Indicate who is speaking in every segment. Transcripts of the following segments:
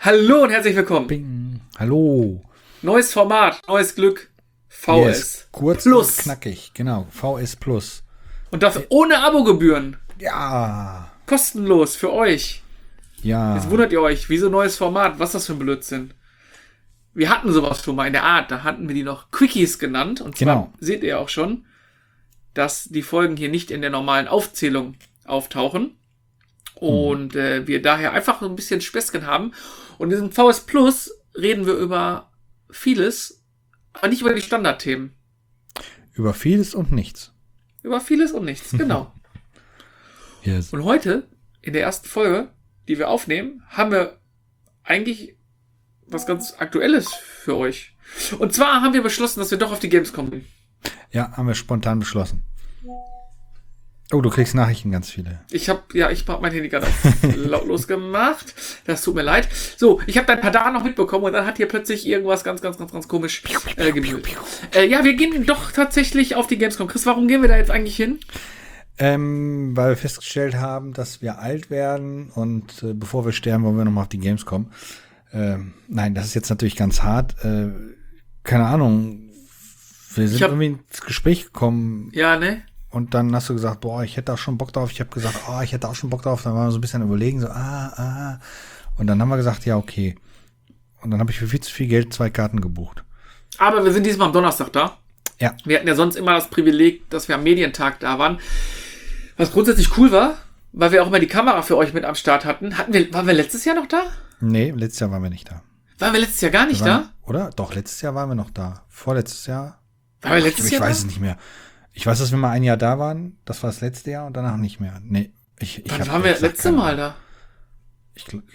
Speaker 1: Hallo und herzlich willkommen.
Speaker 2: Bing. Hallo.
Speaker 1: Neues Format, neues Glück. VS.
Speaker 2: Yes. Kurz
Speaker 1: Plus.
Speaker 2: und knackig. Genau. VS Plus.
Speaker 1: Und das ohne Abogebühren.
Speaker 2: Ja.
Speaker 1: Kostenlos für euch.
Speaker 2: Ja.
Speaker 1: Jetzt wundert ihr euch, wieso neues Format? Was ist das für ein Blödsinn? Wir hatten sowas schon mal in der Art. Da hatten wir die noch Quickies genannt. Und zwar
Speaker 2: Genau.
Speaker 1: seht ihr auch schon, dass die Folgen hier nicht in der normalen Aufzählung auftauchen. Und wir daher einfach so ein bisschen Späßchen haben. Und in diesem VS Plus reden wir über vieles, aber nicht über die Standardthemen.
Speaker 2: Über vieles und nichts.
Speaker 1: Über vieles und nichts, genau.
Speaker 2: Yes.
Speaker 1: Und heute, in der ersten Folge, die wir aufnehmen, haben wir eigentlich was ganz Aktuelles für euch. Und zwar haben wir beschlossen, dass wir doch auf die Gamescom gehen.
Speaker 2: Ja, haben wir spontan beschlossen. Oh, du kriegst Nachrichten ganz viele.
Speaker 1: Ich habe mein Handy gerade auf lautlos gemacht. Das tut mir leid. So, ich habe dein Padar noch mitbekommen und dann hat hier plötzlich irgendwas ganz komisch gemüht. Ja, wir gehen doch tatsächlich auf die Gamescom. Chris, warum gehen wir da jetzt eigentlich hin?
Speaker 2: Weil wir festgestellt haben, dass wir alt werden und bevor wir sterben, wollen wir nochmal auf die Gamescom. Nein, das ist jetzt natürlich ganz hart. Keine Ahnung. Wir sind irgendwie ins Gespräch gekommen.
Speaker 1: Ja, ne?
Speaker 2: Und dann hast du gesagt, boah, ich hätte auch schon Bock drauf. Ich habe gesagt, ich hätte auch schon Bock drauf. Dann waren wir so ein bisschen überlegen, so, Und dann haben wir gesagt, ja, okay. Und dann habe ich für viel zu viel Geld 2 Karten gebucht.
Speaker 1: Aber wir sind diesmal am Donnerstag da.
Speaker 2: Ja.
Speaker 1: Wir hatten ja sonst immer das Privileg, dass wir am Medientag da waren. Was grundsätzlich cool war, weil wir auch immer die Kamera für euch mit am Start hatten. Waren wir letztes Jahr noch da?
Speaker 2: Nee, letztes Jahr waren wir nicht da.
Speaker 1: Waren wir letztes Jahr gar nicht da?
Speaker 2: Oder? Doch, letztes Jahr waren wir noch da. Vorletztes Jahr?
Speaker 1: Waren wir letztes Jahr
Speaker 2: Ich weiß es nicht mehr. Ich weiß, dass wir mal ein Jahr da waren. Das war das letzte Jahr und danach nicht mehr. Nee.
Speaker 1: Wann waren wir das letzte Mal da?
Speaker 2: Ich glaube,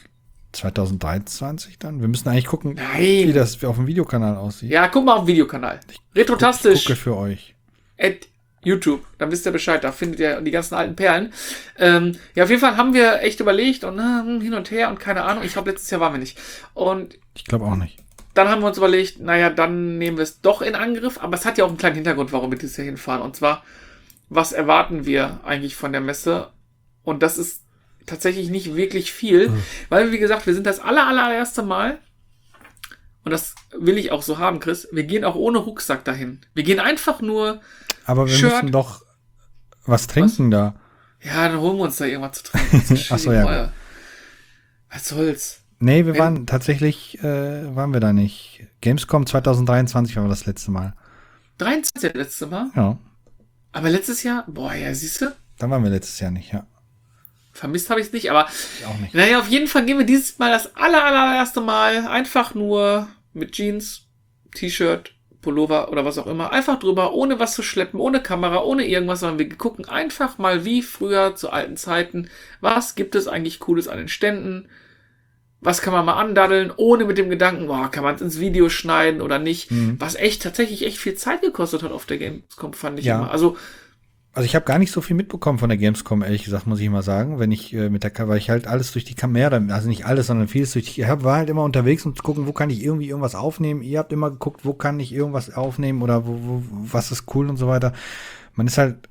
Speaker 2: 2023 dann. Wir müssen eigentlich gucken,
Speaker 1: Nein.
Speaker 2: wie das auf dem Videokanal aussieht.
Speaker 1: Ja, guck mal auf dem Videokanal. Retrotastisch.
Speaker 2: Ich gucke für euch.
Speaker 1: At YouTube. Dann wisst ihr Bescheid. Da findet ihr die ganzen alten Perlen. Ja, auf jeden Fall haben wir echt überlegt und hin und her und keine Ahnung. Ich glaube, letztes Jahr waren wir nicht. Und
Speaker 2: ich glaube auch nicht.
Speaker 1: dann haben wir uns überlegt, naja, dann nehmen wir es doch in Angriff. Aber es hat ja auch einen kleinen Hintergrund, warum wir dieses Jahr hinfahren. Und zwar, was erwarten wir eigentlich von der Messe? Und das ist tatsächlich nicht wirklich viel. Weil, wie gesagt, wir sind das allererste Mal. Und das will ich auch so haben, Chris. Wir gehen auch ohne Rucksack dahin. Wir gehen einfach nur.
Speaker 2: Aber wir müssen doch was trinken da.
Speaker 1: Ja, dann holen wir uns da irgendwas zu trinken.
Speaker 2: Ach so, ja. Gut.
Speaker 1: Was soll's?
Speaker 2: Nee, wir waren tatsächlich, waren wir da nicht. Gamescom 2023 war das letzte Mal.
Speaker 1: 23 das letzte Mal?
Speaker 2: Ja.
Speaker 1: Aber letztes Jahr? Boah, ja, siehst du?
Speaker 2: Dann waren wir letztes Jahr nicht, ja.
Speaker 1: Vermisst habe ich es nicht, aber
Speaker 2: ich auch nicht.
Speaker 1: Naja, auf jeden Fall gehen wir dieses Mal das allererste Mal einfach nur mit Jeans, T-Shirt, Pullover oder was auch immer, einfach drüber, ohne was zu schleppen, ohne Kamera, ohne irgendwas, sondern wir gucken einfach mal wie früher zu alten Zeiten, was gibt es eigentlich Cooles an den Ständen, was kann man mal andaddeln, ohne mit dem Gedanken, kann man es ins Video schneiden oder nicht, was tatsächlich echt viel Zeit gekostet hat auf der Gamescom, fand ich immer. Also
Speaker 2: ich habe gar nicht so viel mitbekommen von der Gamescom, ehrlich gesagt, muss ich mal sagen, wenn ich weil ich halt alles durch die Kamera, also nicht alles, sondern vieles war halt immer unterwegs, um zu gucken, wo kann ich irgendwie irgendwas aufnehmen. Ihr habt immer geguckt, wo kann ich irgendwas aufnehmen oder was ist cool und so weiter. Man ist halt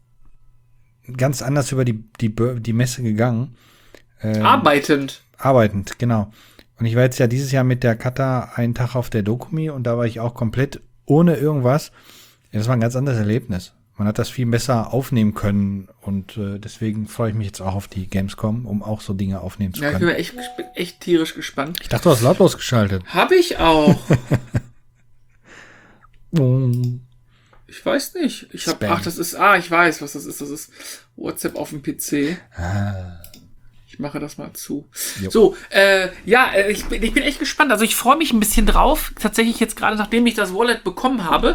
Speaker 2: ganz anders über die Messe gegangen. Arbeitend, genau. Und ich war jetzt ja dieses Jahr mit der Katha einen Tag auf der Dokumi und da war ich auch komplett ohne irgendwas. Ja, das war ein ganz anderes Erlebnis. Man hat das viel besser aufnehmen können und deswegen freue ich mich jetzt auch auf die Gamescom, um auch so Dinge aufnehmen zu können.
Speaker 1: Ja, ich bin echt tierisch gespannt.
Speaker 2: Ich dachte, du hast lautlos geschaltet.
Speaker 1: Hab ich auch. Ich weiß nicht. Ich weiß, was das ist. Das ist WhatsApp auf dem PC. Ich mache das mal zu. Jo. So, ich bin echt gespannt. Also ich freue mich ein bisschen drauf. Tatsächlich jetzt gerade, nachdem ich das Wallet bekommen habe.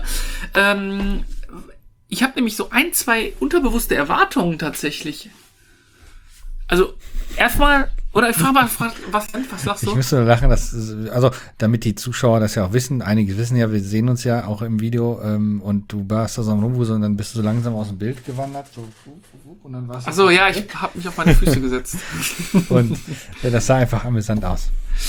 Speaker 1: Ich habe nämlich so 2 unterbewusste Erwartungen tatsächlich. Also, erstmal, oder ich frage mal, was lachst du?
Speaker 2: Ich müsste lachen, damit die Zuschauer das ja auch wissen. Einige wissen ja, wir sehen uns ja auch im Video und du warst da so am Rumwuseln und dann bist du so langsam aus dem Bild gewandert. Und dann warst
Speaker 1: Achso, ja, ich habe mich auf meine Füße gesetzt.
Speaker 2: Und das sah einfach amüsant aus.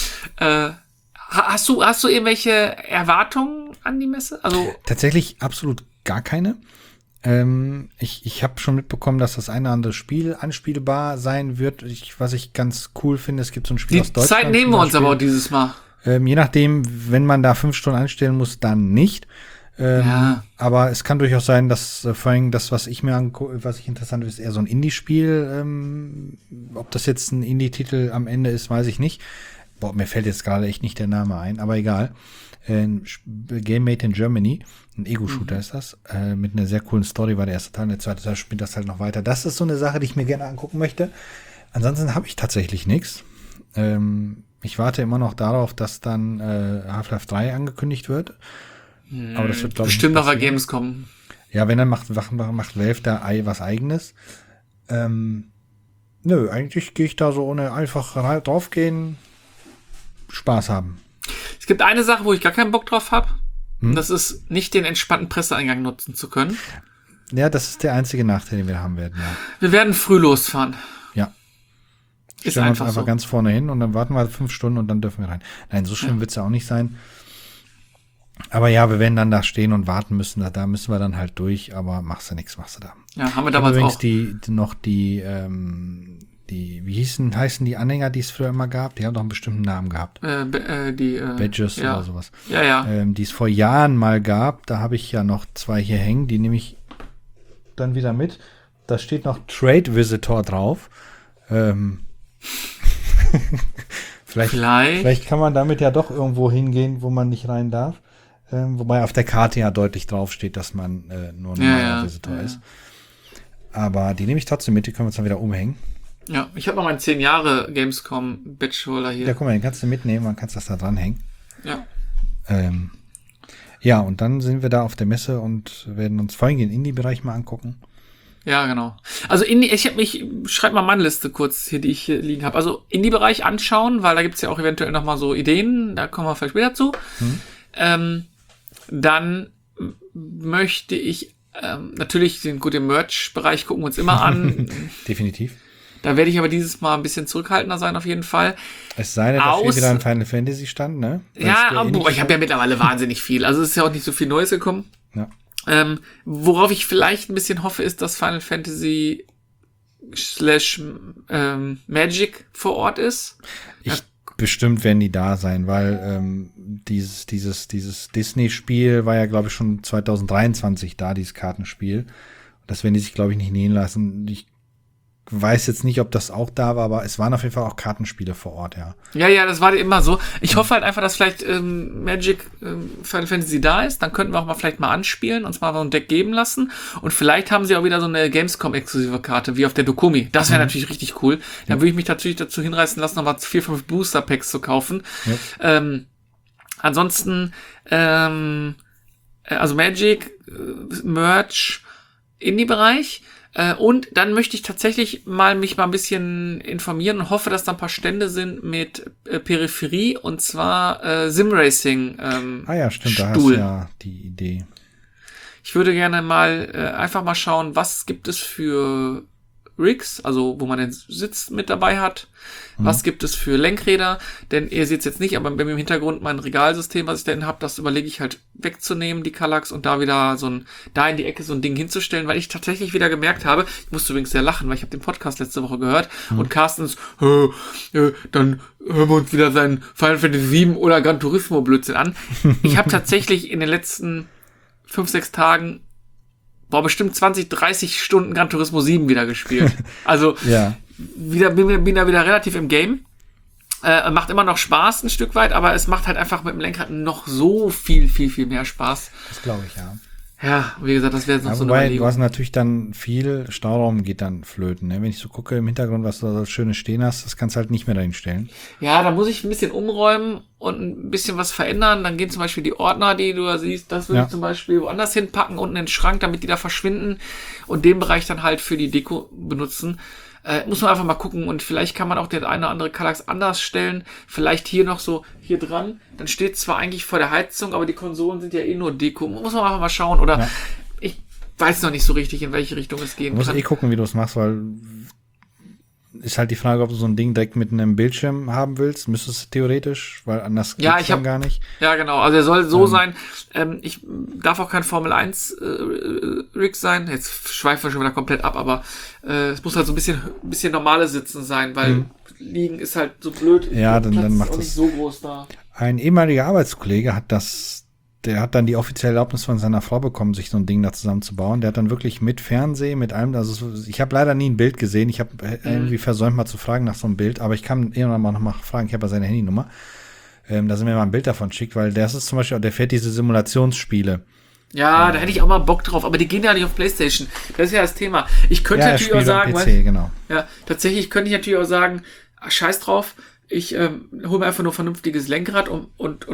Speaker 1: Hast du irgendwelche Erwartungen an die Messe? Also tatsächlich
Speaker 2: absolut gar keine. Ich habe schon mitbekommen, dass das eine oder andere Spiel anspielbar sein wird. Was ich ganz cool finde, es gibt so ein Spiel aus
Speaker 1: Die
Speaker 2: Deutschland.
Speaker 1: Zeit nehmen wir uns aber auch dieses Mal.
Speaker 2: Je nachdem, wenn man da 5 Stunden einstellen muss, dann nicht. Aber es kann durchaus sein, dass vor allem das, was ich interessant finde, ist eher so ein Indie-Spiel. Ob das jetzt ein Indie-Titel am Ende ist, weiß ich nicht. Mir fällt jetzt gerade echt nicht der Name ein, aber egal. Game Made in Germany, ein Ego-Shooter ist das, mit einer sehr coolen Story war der erste Teil, der zweite Teil spielt das halt noch weiter. Das ist so eine Sache, die ich mir gerne angucken möchte. Ansonsten habe ich tatsächlich nichts. Ich warte immer noch darauf, dass dann Half-Life 3 angekündigt wird. Aber das wird, glaube ich,
Speaker 1: bestimmt noch bei Gamescom.
Speaker 2: Ja, wenn, dann macht Valve da was Eigenes. Nö, eigentlich gehe ich da so ohne einfach draufgehen, Spaß haben.
Speaker 1: Es gibt eine Sache, wo ich gar keinen Bock drauf habe. Und das ist, nicht den entspannten Presseeingang nutzen zu können.
Speaker 2: Ja, das ist der einzige Nachteil, den wir haben werden, ja.
Speaker 1: Wir werden früh losfahren.
Speaker 2: Ja.
Speaker 1: Ist
Speaker 2: Stellen wir uns
Speaker 1: einfach
Speaker 2: einfach
Speaker 1: so.
Speaker 2: ganz vorne hin und dann warten wir 5 Stunden und dann dürfen wir rein. Nein, so schlimm wird's ja auch nicht sein. Aber ja, wir werden dann da stehen und warten müssen. Da müssen wir dann halt durch, aber machst du nichts, machst du da.
Speaker 1: Ja, haben wir damals
Speaker 2: übrigens
Speaker 1: auch.
Speaker 2: Wie heißen die Anhänger, die es früher immer gab? Die haben doch einen bestimmten Namen gehabt. Badges
Speaker 1: ja.
Speaker 2: oder sowas.
Speaker 1: Ja, ja.
Speaker 2: Die es vor Jahren mal gab. Da habe ich ja noch 2 hier hängen. Die nehme ich dann wieder mit. Da steht noch Trade Visitor drauf. Vielleicht kann man damit ja doch irgendwo hingehen, wo man nicht rein darf. Wobei auf der Karte ja deutlich draufsteht, dass man nur ein normaler Visitor ist. Aber die nehme ich trotzdem mit. Die können wir uns dann wieder umhängen.
Speaker 1: Ja, ich habe noch meinen 10 Jahre Gamescom Badge-Holder hier.
Speaker 2: Ja, guck mal, den kannst du mitnehmen, man kann das da dranhängen.
Speaker 1: Ja.
Speaker 2: Ja, und dann sind wir da auf der Messe und werden uns vor allem den Indie-Bereich mal angucken.
Speaker 1: Ja, genau. Also ich schreibe mal meine Liste kurz hier, die ich hier liegen habe. Also Indie-Bereich anschauen, weil da gibt's ja auch eventuell noch mal so Ideen. Da kommen wir vielleicht später zu. Dann möchte ich natürlich den guten Merch-Bereich gucken wir uns immer an.
Speaker 2: Definitiv.
Speaker 1: Da werde ich aber dieses Mal ein bisschen zurückhaltender sein, auf jeden Fall.
Speaker 2: Es sei denn, da steht wieder ein Final Fantasy Stand, ne?
Speaker 1: Ja, aber ich habe ja mittlerweile wahnsinnig viel. Also es ist ja auch nicht so viel Neues gekommen.
Speaker 2: Ja.
Speaker 1: Worauf ich vielleicht ein bisschen hoffe, ist, dass Final Fantasy / Magic vor Ort ist.
Speaker 2: Bestimmt werden die da sein, weil dieses Disney-Spiel war ja, glaube ich, schon 2023 da, dieses Kartenspiel. Das werden die sich, glaube ich, nicht nähen lassen. Ich weiß jetzt nicht, ob das auch da war, aber es waren auf jeden Fall auch Kartenspiele vor Ort, ja.
Speaker 1: Ja, das war immer so. Ich hoffe halt einfach, dass vielleicht Magic Final Fantasy da ist. Dann könnten wir auch mal vielleicht mal anspielen, uns mal so ein Deck geben lassen. Und vielleicht haben sie auch wieder so eine Gamescom-exklusive Karte, wie auf der Dokumi. Das wäre natürlich richtig cool. Dann würde ich mich natürlich dazu hinreißen lassen, nochmal 4-5 Booster-Packs zu kaufen. Ja. Ansonsten, also Magic, Merch, Indie-Bereich. Und dann möchte ich tatsächlich mich mal ein bisschen informieren und hoffe, dass da ein paar Stände sind mit Peripherie und zwar Simracing.
Speaker 2: Ja, stimmt,
Speaker 1: Stuhl.
Speaker 2: Da hast du ja die Idee.
Speaker 1: Ich würde gerne mal einfach mal schauen, was gibt es für Rigs, also wo man den Sitz mit dabei hat. Was gibt es für Lenkräder? Denn ihr seht es jetzt nicht, aber bei mir im Hintergrund mein Regalsystem, was ich da habe, das überlege ich halt wegzunehmen, die Kallax, und da wieder da in die Ecke so ein Ding hinzustellen, weil ich tatsächlich wieder gemerkt habe, ich musste übrigens sehr lachen, weil ich habe den Podcast letzte Woche gehört und Carstens, dann hören wir uns wieder seinen Final Fantasy 7 oder Gran Turismo Blödsinn an. Ich habe tatsächlich in den letzten 5-6 Tagen bestimmt 20-30 Stunden Gran Turismo 7 wieder gespielt. Also
Speaker 2: ja.
Speaker 1: Bin da wieder relativ im Game. Macht immer noch Spaß ein Stück weit, aber es macht halt einfach mit dem Lenkrad noch so viel mehr Spaß.
Speaker 2: Das glaube ich, ja.
Speaker 1: Ja, wie gesagt, das wäre noch so eine
Speaker 2: Wobei,
Speaker 1: Überlegung.
Speaker 2: du hast natürlich dann viel Stauraum geht dann flöten. Ne? Wenn ich so gucke im Hintergrund, was du da so Schönes stehen hast, das kannst du halt nicht mehr dahin stellen.
Speaker 1: Ja, da muss ich ein bisschen umräumen und ein bisschen was verändern. Dann gehen zum Beispiel die Ordner, die du da siehst, das würde ich zum Beispiel woanders hinpacken, unten in den Schrank, damit die da verschwinden und den Bereich dann halt für die Deko benutzen. Muss man einfach mal gucken und vielleicht kann man auch den eine oder andere Kallax anders stellen. Vielleicht hier noch so hier dran. Dann steht zwar eigentlich vor der Heizung, aber die Konsolen sind ja eh nur Deko. Muss man einfach mal schauen. Oder ich weiß noch nicht so richtig, in welche Richtung es gehen kann.
Speaker 2: Du musst gucken, wie du es machst, weil ist halt die Frage, ob du so ein Ding direkt mit einem Bildschirm haben willst. Müsstest du theoretisch, weil anders
Speaker 1: Ja,
Speaker 2: geht's dann gar nicht.
Speaker 1: Ja, genau. Also er soll so sein. Ich darf auch kein Formel 1 Rig sein. Jetzt schweifen wir schon wieder komplett ab, aber es muss halt so ein bisschen normales Sitzen sein, weil liegen ist halt so blöd.
Speaker 2: Ja, dann macht
Speaker 1: auch nicht
Speaker 2: das
Speaker 1: so groß da.
Speaker 2: Ein ehemaliger Arbeitskollege der hat dann die offizielle Erlaubnis von seiner Frau bekommen, sich so ein Ding da zusammenzubauen. Der hat dann wirklich mit Fernsehen, mit allem, also ich habe leider nie ein Bild gesehen. Ich habe irgendwie versäumt, mal zu fragen nach so einem Bild, aber ich kann irgendwann mal noch mal fragen, ich habe ja seine Handynummer. Da sind mir mal ein Bild davon schickt, weil der ist zum Beispiel, der fährt diese Simulationsspiele.
Speaker 1: Ja, da hätte ich auch mal Bock drauf, aber die gehen ja nicht auf PlayStation. Das ist ja das Thema. Ich könnte natürlich auch sagen,
Speaker 2: PC, genau.
Speaker 1: Ja, tatsächlich könnte ich natürlich auch sagen, scheiß drauf, ich hole mir einfach nur vernünftiges Lenkrad und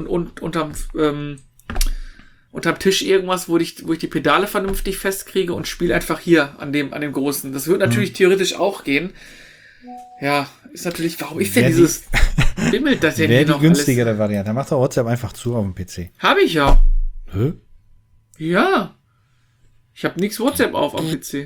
Speaker 1: unterm Tisch irgendwas, wo ich die Pedale vernünftig festkriege und spiele einfach hier an dem großen. Das wird natürlich theoretisch auch gehen. Ja, ist natürlich, warum ist denn dieses bimmelt das denn hier noch
Speaker 2: alles? Wäre die günstigere Variante. Dann macht doch WhatsApp einfach zu auf dem PC.
Speaker 1: Habe ich ja.
Speaker 2: Hä?
Speaker 1: Ja. Ich habe nichts WhatsApp auf am PC.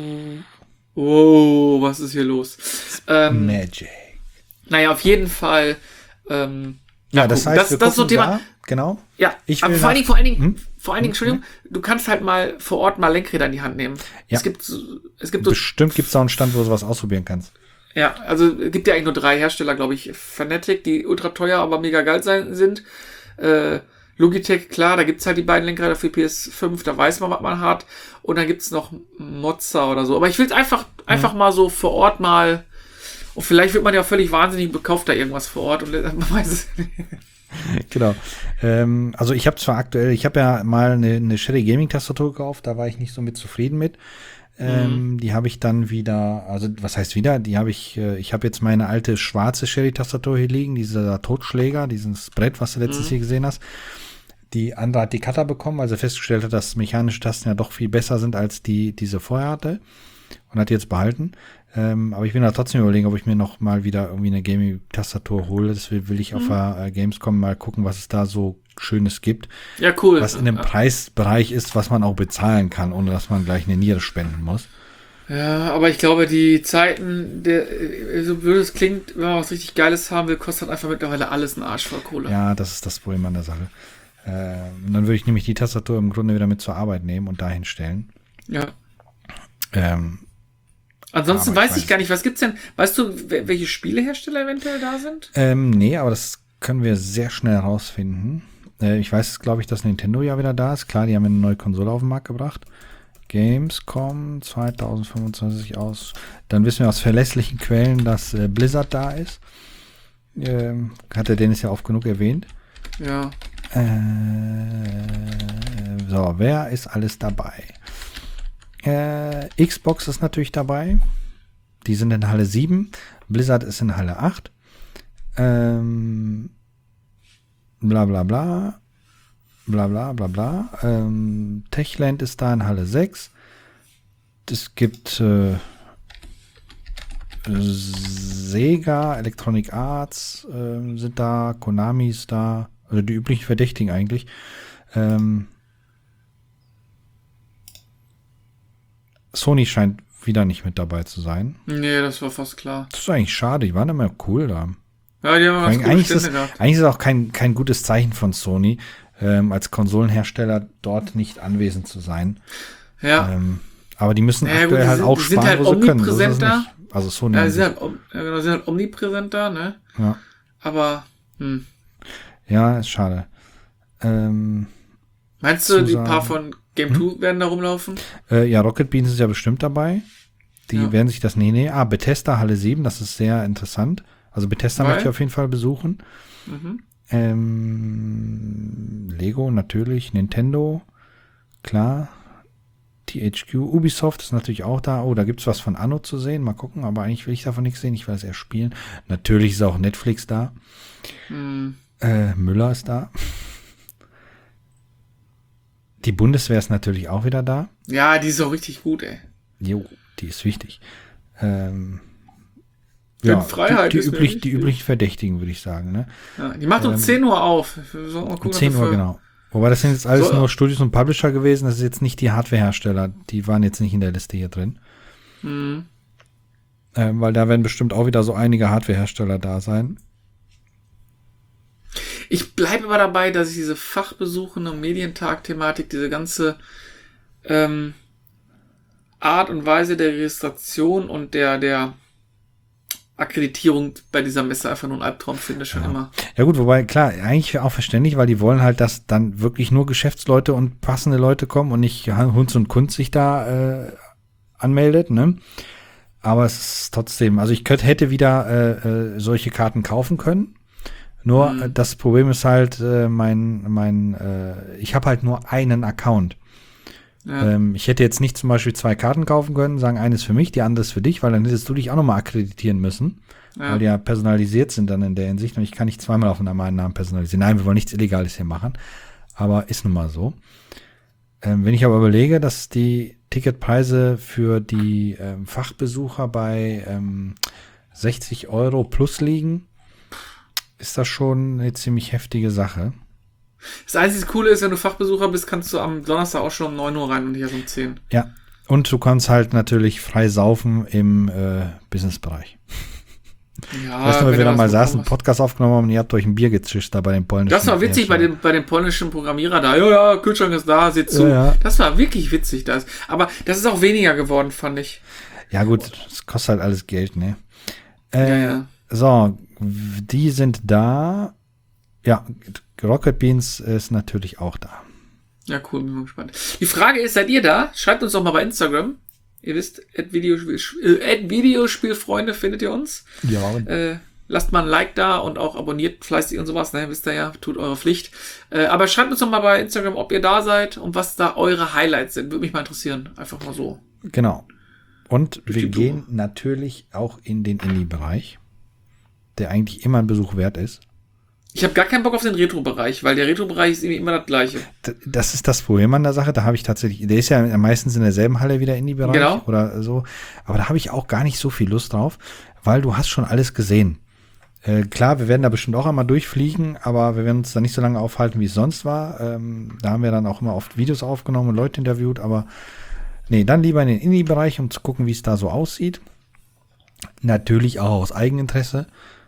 Speaker 1: Oh, was ist hier los?
Speaker 2: Magic.
Speaker 1: Naja, auf jeden Fall.
Speaker 2: Ja, das heißt,
Speaker 1: das ist so ein Thema.
Speaker 2: Da, genau.
Speaker 1: Ja, aber vor allen Dingen, Entschuldigung, du kannst halt mal vor Ort mal Lenkräder in die Hand nehmen.
Speaker 2: Ja.
Speaker 1: Es gibt so,
Speaker 2: bestimmt gibt es auch einen Stand, wo du sowas ausprobieren kannst.
Speaker 1: Ja, also es gibt ja eigentlich nur 3 Hersteller, glaube ich. Fanatic, die ultra teuer, aber mega geil sind. Logitech, klar, da gibt's halt die beiden Lenkräder für PS5, da weiß man, was man hat. Und dann gibt's noch Mozza oder so. Aber ich will es einfach mal so vor Ort mal. Und vielleicht wird man ja völlig wahnsinnig, bekauft da irgendwas vor Ort und man weiß es nicht.
Speaker 2: Genau. Also ich habe ja mal eine Sherry Gaming Tastatur gekauft, da war ich nicht so mit zufrieden mit. Die habe ich dann wieder, also was heißt wieder? Die habe ich habe jetzt meine alte schwarze Sherry Tastatur hier liegen, dieser Totschläger, dieses Brett, was du letztens hier gesehen hast. Die andere hat die Cutter bekommen, weil sie festgestellt hat, dass mechanische Tasten ja doch viel besser sind als die sie vorher hatte. Und hat die jetzt behalten. Aber ich will da trotzdem überlegen, ob ich mir noch mal wieder irgendwie eine Gaming-Tastatur hole. Das will ich auf der Gamescom mal gucken, was es da so Schönes gibt.
Speaker 1: Ja, cool.
Speaker 2: Was in dem Preisbereich ist, was man auch bezahlen kann, ohne dass man gleich eine Niere spenden muss.
Speaker 1: Ja, aber ich glaube, die Zeiten, so blöd es klingt, wenn man was richtig Geiles haben will, kostet einfach mittlerweile alles einen Arsch voll Kohle.
Speaker 2: Ja, das ist das Problem an der Sache. Und dann würde ich nämlich die Tastatur im Grunde wieder mit zur Arbeit nehmen und dahin stellen.
Speaker 1: Ja. Ansonsten weiß ich gar nicht, was gibt's denn? Weißt du, welche Spielehersteller eventuell da sind?
Speaker 2: Nee, aber das können wir sehr schnell herausfinden. Ich weiß, glaube ich, dass Nintendo ja wieder da ist. Klar, die haben eine neue Konsole auf den Markt gebracht. Gamescom 2025 aus. Dann wissen wir aus verlässlichen Quellen, dass Blizzard da ist. Hat der Dennis ja oft genug erwähnt.
Speaker 1: Ja.
Speaker 2: So, wer ist alles dabei? Xbox ist natürlich dabei. Die sind in Halle 7. Blizzard ist in Halle 8. Bla bla bla. Bla bla bla bla. Techland ist da in Halle 6. Es gibt Sega, Electronic Arts sind da, Konami ist da. Also die üblichen Verdächtigen eigentlich. Sony scheint wieder nicht mit dabei zu sein.
Speaker 1: Nee, das war fast klar.
Speaker 2: Das ist eigentlich schade, die waren immer cool da.
Speaker 1: Ja, die haben was
Speaker 2: eigentlich ist es auch kein gutes Zeichen von Sony, als Konsolenhersteller dort nicht anwesend zu sein.
Speaker 1: Ja.
Speaker 2: Aber die müssen aktuell halt auch sparen,
Speaker 1: halt
Speaker 2: wo sie können.
Speaker 1: So ist
Speaker 2: nicht. Also Sony.
Speaker 1: Ja, sie sind halt omnipräsent da, ne?
Speaker 2: Ja.
Speaker 1: Aber,
Speaker 2: Ja, ist schade.
Speaker 1: Meinst du, die paar von Game 2 werden da rumlaufen?
Speaker 2: Ja, Rocket Beans ist ja bestimmt dabei. Die werden sich das, Bethesda Halle 7, das ist sehr interessant. Also Bethesda möchte ich auf jeden Fall besuchen. Lego natürlich, Nintendo, klar. THQ, Ubisoft ist natürlich auch da. Oh, da gibt's was von Anno zu sehen. Mal gucken, aber eigentlich will ich davon nichts sehen. Ich will das eher spielen. Natürlich ist auch Netflix da. Müller ist da. Die Bundeswehr ist natürlich auch wieder da.
Speaker 1: Ja, die ist auch richtig gut, ey.
Speaker 2: Jo, die ist wichtig.
Speaker 1: Freiheit
Speaker 2: die üblichen Verdächtigen, würde ich sagen. Ne?
Speaker 1: Ja, die macht um 10 Uhr auf. Mal gucken,
Speaker 2: um 10 Uhr, genau. Wobei das sind jetzt alles nur Studios und Publisher gewesen. Das ist jetzt nicht die Hardwarehersteller. Die waren jetzt nicht in der Liste hier drin. weil da werden bestimmt auch wieder so einige Hardwarehersteller da sein.
Speaker 1: Ich bleibe aber dabei, dass ich diese Fachbesuche und Medientag-Thematik, diese ganze Art und Weise der Registration und der Akkreditierung bei dieser Messe einfach nur ein Albtraum finde, schon immer.
Speaker 2: Ja gut, wobei, klar, eigentlich auch verständlich, weil die wollen halt, dass dann wirklich nur Geschäftsleute und passende Leute kommen und nicht Hunz und Kunz sich da anmeldet, ne? Aber es ist trotzdem, also ich hätte wieder solche Karten kaufen können. Nur das Problem ist halt, ich habe halt nur einen Account. Ja. Ich hätte jetzt nicht zum Beispiel 2 Karten kaufen können, sagen, eine ist für mich, die andere ist für dich, weil dann hättest du dich auch nochmal akkreditieren müssen, weil die ja personalisiert sind dann in der Hinsicht und ich kann nicht zweimal auf meinen Namen personalisieren. Nein, wir wollen nichts Illegales hier machen, aber ist nun mal so. Wenn ich aber überlege, dass die Ticketpreise für die Fachbesucher bei 60 Euro plus liegen, ist das schon eine ziemlich heftige Sache.
Speaker 1: Das einzige Coole ist, wenn du Fachbesucher bist, kannst du am Donnerstag auch schon um 9 Uhr rein und hier um 10.
Speaker 2: Ja, und du kannst halt natürlich frei saufen im Businessbereich.
Speaker 1: Ja,
Speaker 2: weißt du, wenn wir da mal saßen, einen Podcast aufgenommen haben und ihr habt euch ein Bier gezischt da bei den polnischen.
Speaker 1: Das war witzig bei dem polnischen Programmierer da. Ja, Kühlschrank ist da, seht zu. Ja. Das war wirklich witzig. Aber das ist auch weniger geworden, fand ich.
Speaker 2: Ja gut, es kostet halt alles Geld, ne?
Speaker 1: Ja.
Speaker 2: So, die sind da. Ja, Rocket Beans ist natürlich auch da.
Speaker 1: Ja, cool, bin mal gespannt. Die Frage ist, seid ihr da? Schreibt uns doch mal bei Instagram. Ihr wisst, Videospielfreunde findet ihr uns.
Speaker 2: Ja.
Speaker 1: Lasst mal ein Like da und auch abonniert fleißig und sowas. Ne, wisst ihr ja, tut eure Pflicht. Aber schreibt uns doch mal bei Instagram, ob ihr da seid und was da eure Highlights sind. Würde mich mal interessieren. Einfach mal so.
Speaker 2: Genau. Und wir gehen natürlich auch in den Indie-Bereich, der eigentlich immer ein Besuch wert ist.
Speaker 1: Ich habe gar keinen Bock auf den Retro-Bereich, weil der Retro-Bereich ist irgendwie immer das Gleiche.
Speaker 2: Das ist das Problem an der Sache. Da habe ich tatsächlich, der ist ja meistens in derselben Halle wie der Indie-Bereich oder so. Aber da habe ich auch gar nicht so viel Lust drauf, weil du hast schon alles gesehen. Klar, wir werden da bestimmt auch einmal durchfliegen, aber wir werden uns da nicht so lange aufhalten, wie es sonst war. Da haben wir dann auch immer oft Videos aufgenommen und Leute interviewt. Aber nee, dann lieber in den Indie-Bereich, um zu gucken, wie es da so aussieht. Natürlich auch aus Eigeninteresse.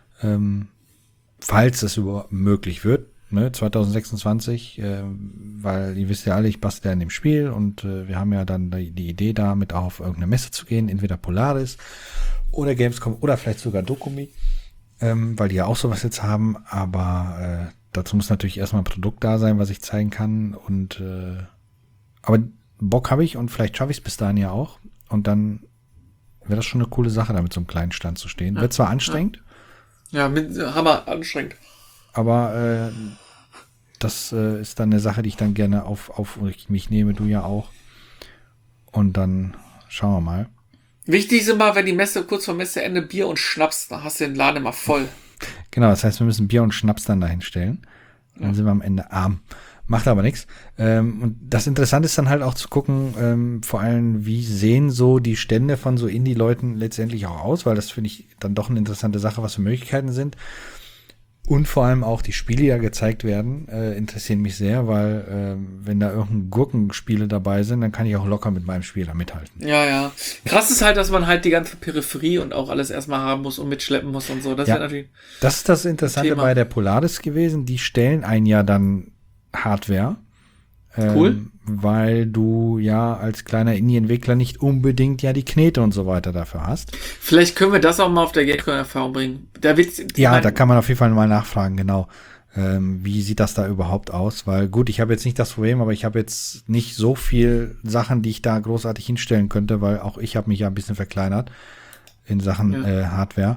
Speaker 2: Falls es überhaupt möglich wird, ne, 2026, weil ihr wisst ja alle, ich bastel ja in dem Spiel und wir haben ja dann die Idee da, mit auf irgendeine Messe zu gehen, entweder Polaris oder Gamescom oder vielleicht sogar Dokumi, weil die ja auch sowas jetzt haben, aber dazu muss natürlich erstmal ein Produkt da sein, was ich zeigen kann und aber Bock habe ich und vielleicht schaffe ich es bis dahin ja auch und dann wäre das schon eine coole Sache, da mit so einem kleinen Stand zu stehen. Wird zwar anstrengend,
Speaker 1: ja, hammer anstrengend.
Speaker 2: Aber das ist dann eine Sache, die ich dann gerne auf mich nehme, du ja auch. Und dann schauen wir mal.
Speaker 1: Wichtig ist immer, wenn die Messe kurz vor Messeende Bier und Schnaps, dann hast du den Laden immer voll.
Speaker 2: Genau, das heißt, wir müssen Bier und Schnaps dann dahin stellen. Dann sind wir am Ende arm. Macht aber nichts. Und das Interessante ist dann halt auch zu gucken, vor allem, wie sehen so die Stände von so Indie-Leuten letztendlich auch aus, weil das finde ich dann doch eine interessante Sache, was für Möglichkeiten sind. Und vor allem auch die Spiele, die da gezeigt werden, interessieren mich sehr, weil wenn da irgendein Gurkenspiele dabei sind, dann kann ich auch locker mit meinem Spiel da mithalten.
Speaker 1: Ja. Krass ist halt, dass man halt die ganze Peripherie und auch alles erstmal haben muss und mitschleppen muss und so. Das ist natürlich
Speaker 2: das ist das Interessante bei der Polaris gewesen. Die stellen einen ja dann Hardware.
Speaker 1: Cool.
Speaker 2: Weil du ja als kleiner Indie-Entwickler nicht unbedingt ja die Knete und so weiter dafür hast.
Speaker 1: Vielleicht können wir das auch mal auf der Gamescom in Erfahrung bringen. Da
Speaker 2: kann man auf jeden Fall mal nachfragen, genau. Wie sieht das da überhaupt aus? Weil gut, ich habe jetzt nicht das Problem, aber ich habe jetzt nicht so viel Sachen, die ich da großartig hinstellen könnte, weil auch ich habe mich ja ein bisschen verkleinert in Sachen Hardware.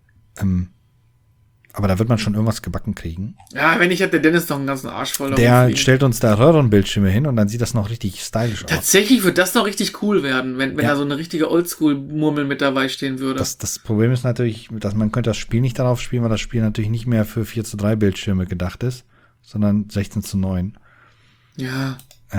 Speaker 2: Aber da wird man schon irgendwas gebacken kriegen.
Speaker 1: Ja, wenn nicht, hat der Dennis noch einen ganzen Arsch voll.
Speaker 2: Der stellt uns da Röhrenbildschirme hin und dann sieht das noch richtig stylisch aus.
Speaker 1: Tatsächlich wird das noch richtig cool werden, wenn da so eine richtige Oldschool-Murmel mit dabei stehen würde.
Speaker 2: Das Problem ist natürlich, dass man könnte das Spiel nicht darauf spielen, weil das Spiel natürlich nicht mehr für 4:3 Bildschirme gedacht ist, sondern 16:9.
Speaker 1: Ja.
Speaker 2: Ja.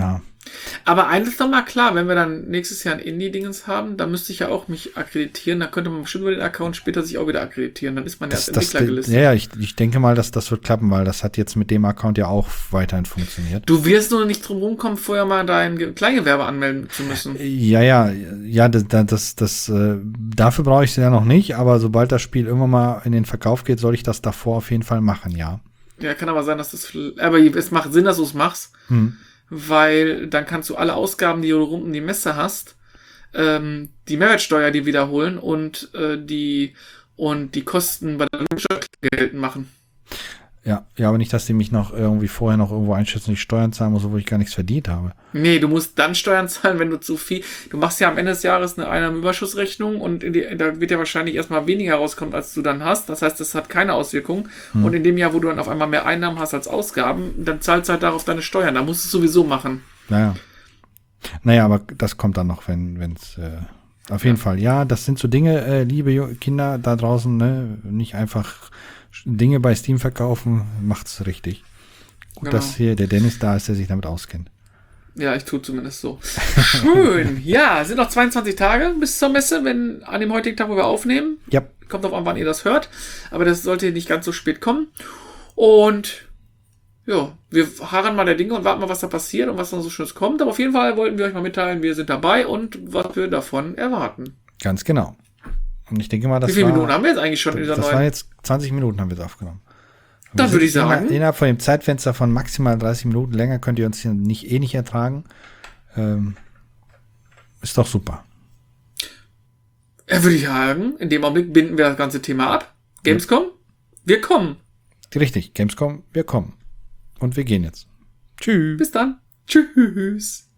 Speaker 1: Aber eines ist doch mal klar, wenn wir dann nächstes Jahr ein Indie-Dingens haben, dann müsste ich ja auch mich akkreditieren. Da könnte man bestimmt über den Account später sich auch wieder akkreditieren. Dann ist man ja als Entwickler gelistet.
Speaker 2: Ja, ich denke mal, dass das wird klappen, weil das hat jetzt mit dem Account ja auch weiterhin funktioniert.
Speaker 1: Du wirst nur nicht drum rumkommen, vorher mal dein Kleingewerbe anmelden zu müssen.
Speaker 2: Ja, dafür brauche ich es ja noch nicht, aber sobald das Spiel irgendwann mal in den Verkauf geht, soll ich das davor auf jeden Fall machen, ja.
Speaker 1: Ja, kann aber sein, dass aber es macht Sinn, dass du es machst. Weil dann kannst du alle Ausgaben, die du rund um die Messe hast, die Mehrwertsteuer dir wiederholen und die Kosten bei der Lohnsteuer geltend machen.
Speaker 2: Ja, aber nicht, dass die mich noch irgendwie vorher noch irgendwo einschätzen, die Steuern zahlen muss, wo ich gar nichts verdient habe.
Speaker 1: Nee, du musst dann Steuern zahlen, wenn du zu viel. Du machst ja am Ende des Jahres eine Einnahmenüberschussrechnung und da wird ja wahrscheinlich erstmal weniger rauskommen, als du dann hast. Das heißt, das hat keine Auswirkung. Und in dem Jahr, wo du dann auf einmal mehr Einnahmen hast als Ausgaben, dann zahlst du halt darauf deine Steuern. Da musst du es sowieso machen.
Speaker 2: Naja, aber das kommt dann noch, wenn es auf jeden Fall. Ja, das sind so Dinge, liebe Kinder da draußen, ne? Nicht einfach Dinge bei Steam verkaufen, macht's richtig. Gut, dass hier der Dennis da ist, der sich damit auskennt.
Speaker 1: Ja, ich tue zumindest so. Schön. Ja, sind noch 22 Tage bis zur Messe, wenn an dem heutigen Tag, wo wir aufnehmen.
Speaker 2: Ja.
Speaker 1: Kommt drauf an, wann ihr das hört. Aber das sollte nicht ganz so spät kommen. Und ja, wir harren mal der Dinge und warten mal, was da passiert und was noch so Schönes kommt. Aber auf jeden Fall wollten wir euch mal mitteilen, wir sind dabei und was wir davon erwarten.
Speaker 2: Ganz genau. Und ich denke mal,
Speaker 1: Wie viele Minuten haben wir jetzt eigentlich schon in dieser
Speaker 2: neuen? Das waren jetzt 20 Minuten, haben wir jetzt aufgenommen.
Speaker 1: Dann würde ich sagen.
Speaker 2: Innerhalb von dem Zeitfenster von maximal 30 Minuten, länger könnt ihr uns hier nicht ertragen. Ist doch super.
Speaker 1: Würde ich sagen, in dem Augenblick binden wir das ganze Thema ab. Gamescom, wir kommen.
Speaker 2: Richtig, Gamescom, wir kommen. Und wir gehen jetzt. Tschüss.
Speaker 1: Bis dann. Tschüss.